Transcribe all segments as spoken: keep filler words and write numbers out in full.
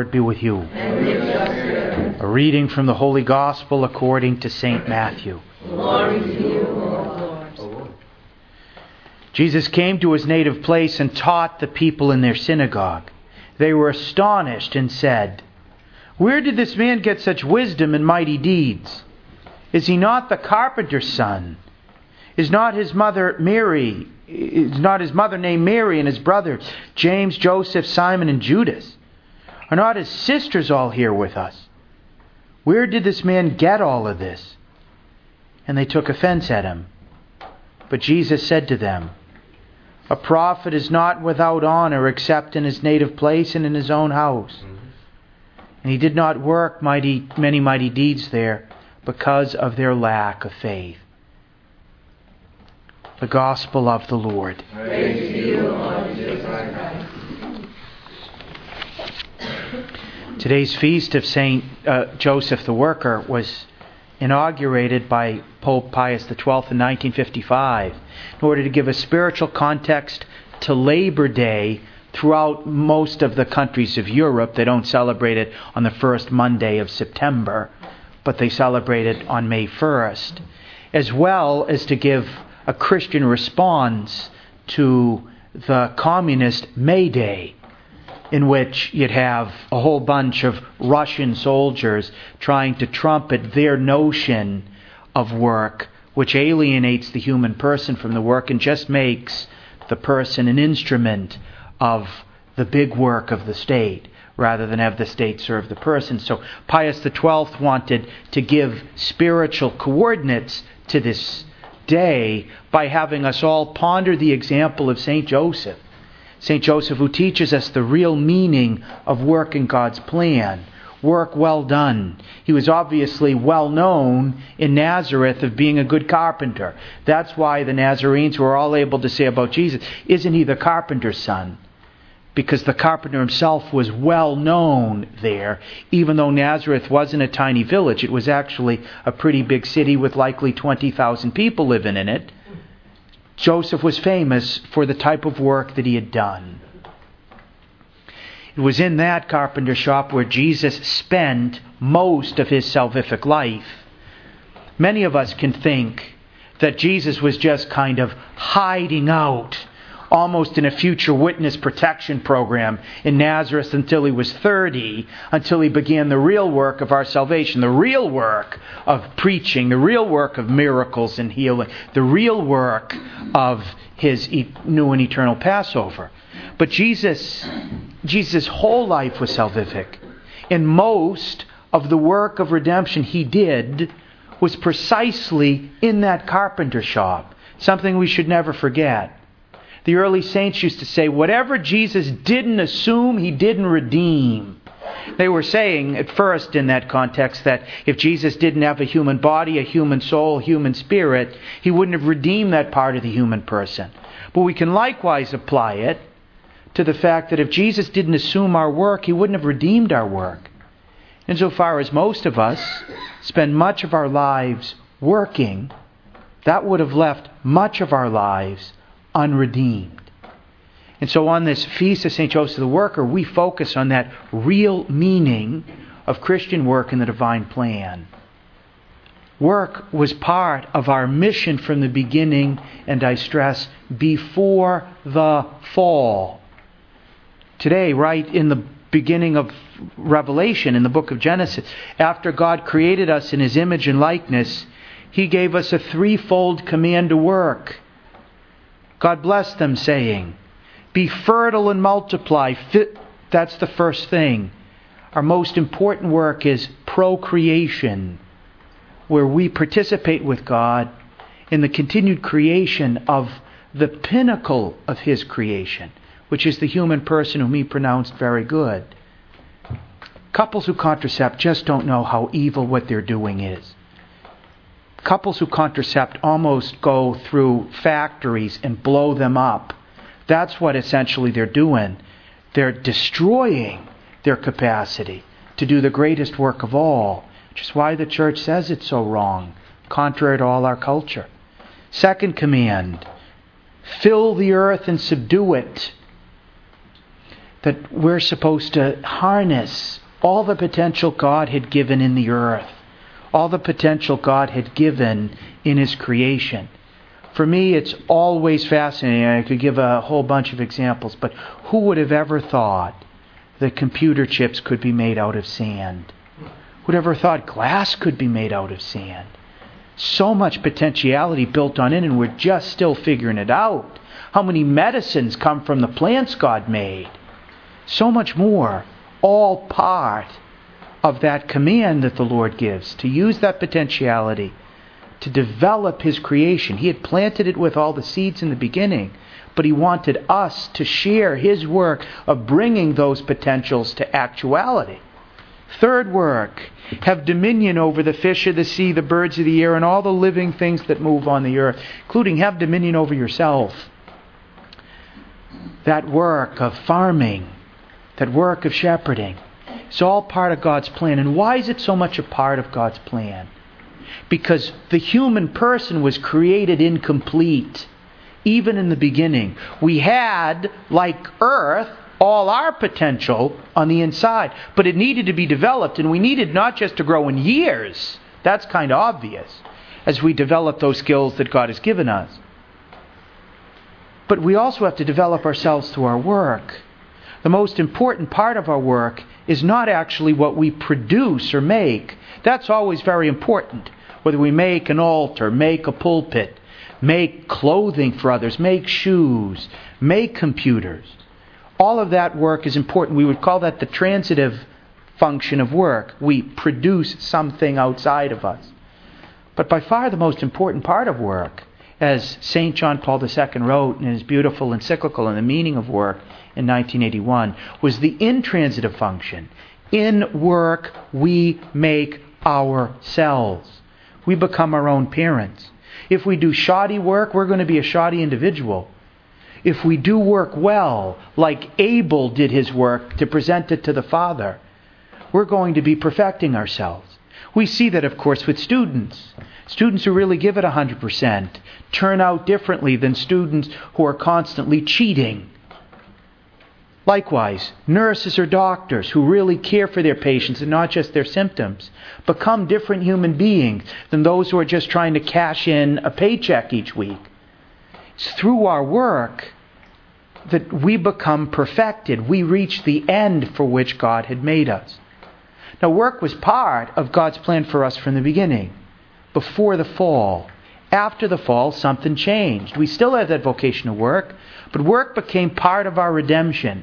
Lord be with you. A reading from the Holy Gospel according to Saint Matthew. Glory to you, O Lord. Jesus came to his native place and taught the people in their synagogue. They were astonished and said, "Where did this man get such wisdom and mighty deeds? Is he not the carpenter's son? Is not his mother Mary? Is not his mother named Mary and his brother James, Joseph, Simon, and Judas? Are not his sisters all here with us? Where did this man get all of this?" And they took offense at him. But Jesus said to them, "A prophet is not without honor except in his native place and in his own house." And he did not work mighty, many mighty deeds there because of their lack of faith. The Gospel of the Lord. Praise to you, Lord Jesus Christ. Today's feast of Saint uh, Joseph the Worker was inaugurated by Pope Pius the twelfth in nineteen fifty-five in order to give a spiritual context to Labor Day throughout most of the countries of Europe. They don't celebrate it on the first Monday of September, but they celebrate it on May first, as well as to give a Christian response to the communist May Day, in which you'd have a whole bunch of Russian soldiers trying to trumpet their notion of work, which alienates the human person from the work and just makes the person an instrument of the big work of the state, rather than have the state serve the person. So Pius the twelfth wanted to give spiritual coordinates to this day by having us all ponder the example of Saint Joseph. Saint Joseph, who teaches us the real meaning of work in God's plan. Work well done. He was obviously well known in Nazareth of being a good carpenter. That's why the Nazarenes were all able to say about Jesus, "Isn't he the carpenter's son?" Because the carpenter himself was well known there. Even though Nazareth wasn't a tiny village, it was actually a pretty big city with likely twenty thousand people living in it. Joseph was famous for the type of work that he had done. It was in that carpenter shop where Jesus spent most of his salvific life. Many of us can think that Jesus was just kind of hiding out, almost in a future witness protection program in Nazareth until he was thirty, until he began the real work of our salvation, the real work of preaching, the real work of miracles and healing, the real work of his new and eternal Passover. But Jesus, Jesus' whole life was salvific. And most of the work of redemption he did was precisely in that carpenter shop, something we should never forget. The early saints used to say, whatever Jesus didn't assume, he didn't redeem. They were saying at first in that context that if Jesus didn't have a human body, a human soul, a human spirit, he wouldn't have redeemed that part of the human person. But we can likewise apply it to the fact that if Jesus didn't assume our work, he wouldn't have redeemed our work. Insofar as most of us spend much of our lives working, that would have left much of our lives unredeemed. And so on this feast of Saint Joseph the Worker, we focus on that real meaning of Christian work in the divine plan. Work was part of our mission from the beginning, and I stress, before the fall. Today, right in the beginning of Revelation, in the book of Genesis, after God created us in his image and likeness, he gave us a threefold command to work. God blessed them, saying, "Be fertile and multiply." That's the first thing. Our most important work is procreation, where we participate with God in the continued creation of the pinnacle of his creation, which is the human person whom he pronounced very good. Couples who contracept just don't know how evil what they're doing is. Couples who contracept almost go through factories and blow them up. That's what essentially they're doing. They're destroying their capacity to do the greatest work of all, which is why the church says it's so wrong, contrary to all our culture. Second command, fill the earth and subdue it. that we're supposed to harness all the potential God had given in the earth, all the potential God had given in His creation. For me, it's always fascinating. I could give a whole bunch of examples, but who would have ever thought that computer chips could be made out of sand? Who would have ever thought glass could be made out of sand? So much potentiality built on it, and we're just still figuring it out. How many medicines come from the plants God made? So much more. All part of that command that the Lord gives to use that potentiality to develop His creation. He had planted it with all the seeds in the beginning, but He wanted us to share His work of bringing those potentials to actuality. Third work, have dominion over the fish of the sea, the birds of the air, and all the living things that move on the earth, including have dominion over yourself. That work of farming, that work of shepherding, it's all part of God's plan. And why is it so much a part of God's plan? Because the human person was created incomplete. Even in the beginning, we had, like earth, all our potential on the inside. But it needed to be developed, and we needed not just to grow in years. That's kind of obvious as we develop those skills that God has given us. But we also have to develop ourselves through our work. The most important part of our work is not actually what we produce or make. That's always very important. Whether we make an altar, make a pulpit, make clothing for others, make shoes, make computers. All of that work is important. We would call that the transitive function of work. We produce something outside of us. But by far the most important part of work, as Saint John Paul the Second wrote in his beautiful encyclical on the meaning of work in nineteen eighty-one, was the intransitive function. In work, we make ourselves. We become our own parents. If we do shoddy work, we're going to be a shoddy individual. If we do work well, like Abel did his work to present it to the Father, we're going to be perfecting ourselves. We see that, of course, with students. Students who really give it one hundred percent turn out differently than students who are constantly cheating. Likewise, nurses or doctors who really care for their patients and not just their symptoms become different human beings than those who are just trying to cash in a paycheck each week. It's through our work that we become perfected. We reach the end for which God had made us. Now, work was part of God's plan for us from the beginning, before the fall. After the fall, something changed. We still have that vocation of work, but work became part of our redemption.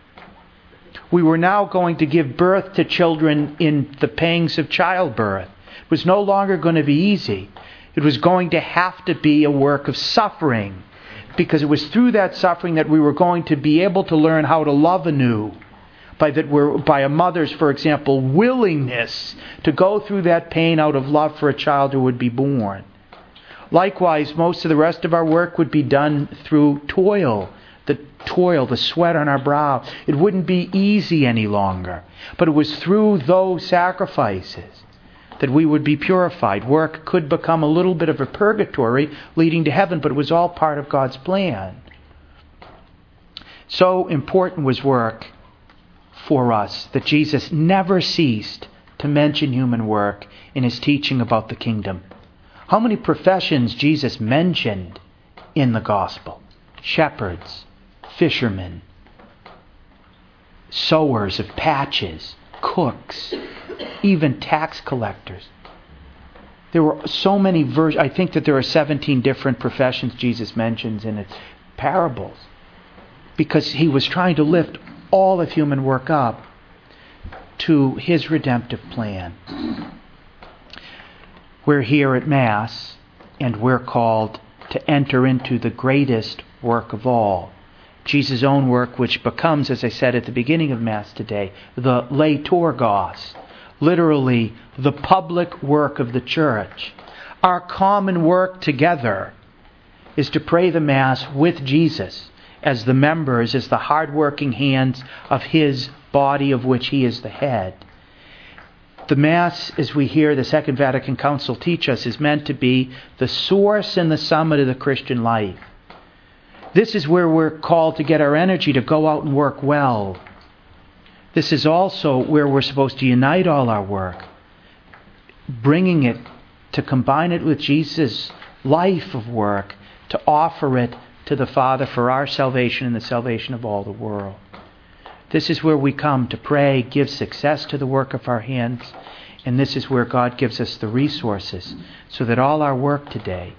We were now going to give birth to children in the pangs of childbirth. It was no longer going to be easy. It was going to have to be a work of suffering, because it was through that suffering that we were going to be able to learn how to love anew. By that we're, by a mother's, for example, willingness to go through that pain out of love for a child who would be born. Likewise, most of the rest of our work would be done through toil. The toil, the sweat on our brow. It wouldn't be easy any longer. But it was through those sacrifices that we would be purified. Work could become a little bit of a purgatory leading to heaven, but it was all part of God's plan. So important was work for us that Jesus never ceased to mention human work in His teaching about the kingdom. How many professions Jesus mentioned in the gospel? Shepherds, fishermen, sowers of patches, cooks, even tax collectors. There were so many versions. I think that there are seventeen different professions Jesus mentions in His parables, because He was trying to lift all of human work up to His redemptive plan. We're here at Mass, and we're called to enter into the greatest work of all, Jesus' own work, which becomes, as I said at the beginning of Mass today, the Leitorgos, literally the public work of the Church. Our common work together is to pray the Mass with Jesus as the members, as the hard-working hands of His body of which He is the head. The Mass, as we hear the Second Vatican Council teach us, is meant to be the source and the summit of the Christian life. This is where we're called to get our energy to go out and work well, This is also where we're supposed to unite all our work, bringing it, to combine it with Jesus' life of work, to offer it to the Father for our salvation and the salvation of all the world. This is where we come to pray, give success to the work of our hands, and this is where God gives us the resources so that all our work today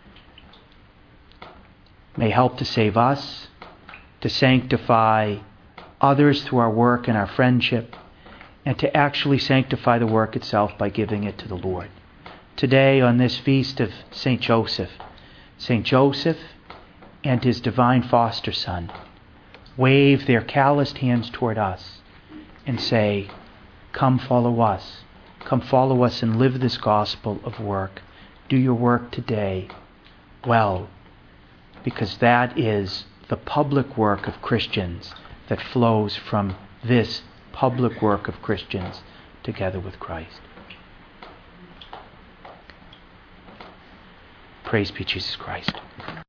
may help to save us, to sanctify others through our work and our friendship, and to actually sanctify the work itself by giving it to the Lord. Today, on this feast of Saint Joseph, Saint Joseph and his divine foster son wave their calloused hands toward us and say, "Come follow us. Come follow us and live this gospel of work. Do your work today well, because that is the public work of Christians that flows from this public work of Christians together with Christ." Praise be Jesus Christ.